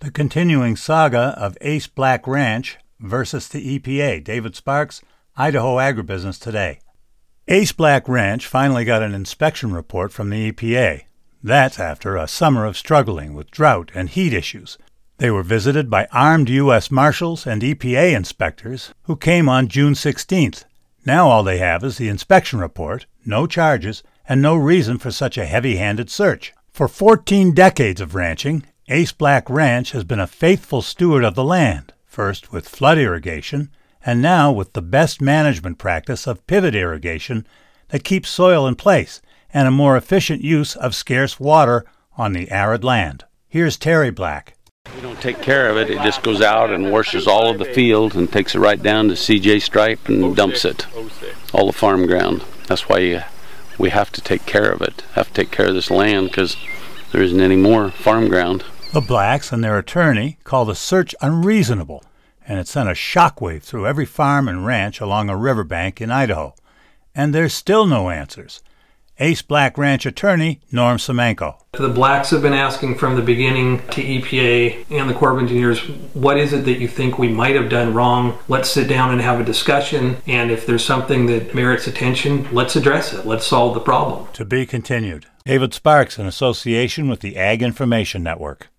The continuing saga of Ace Black Ranch versus the EPA. David Sparks, Idaho Agribusiness Today. Ace Black Ranch finally got an inspection report from the EPA. That's after a summer of struggling with drought and heat issues. They were visited by armed U.S. Marshals and EPA inspectors who came on June 16th. Now all they have is the inspection report, no charges, and no reason for such a heavy-handed search. For 14 decades of ranching, Ace Black Ranch has been a faithful steward of the land, first with flood irrigation, and now with the best management practice of pivot irrigation that keeps soil in place and a more efficient use of scarce water on the arid land. Here's Terry Black. We don't take care of it. It just goes out and washes all of the field and takes it right down to CJ Stripe and dumps it, all the farm ground. That's why we have to take care of it, have to take care of this land because there isn't any more farm ground. The Blacks and their attorney call the search unreasonable, and it sent a shockwave through every farm and ranch along a riverbank in Idaho. And there's still no answers. Ace Black Ranch attorney Norm Semenko. The Blacks have been asking from the beginning to EPA and the Corps of Engineers, what is it that you think we might have done wrong? Let's sit down and have a discussion, and if there's something that merits attention, let's address it. Let's solve the problem. To be continued. David Sparks in association with the Ag Information Network.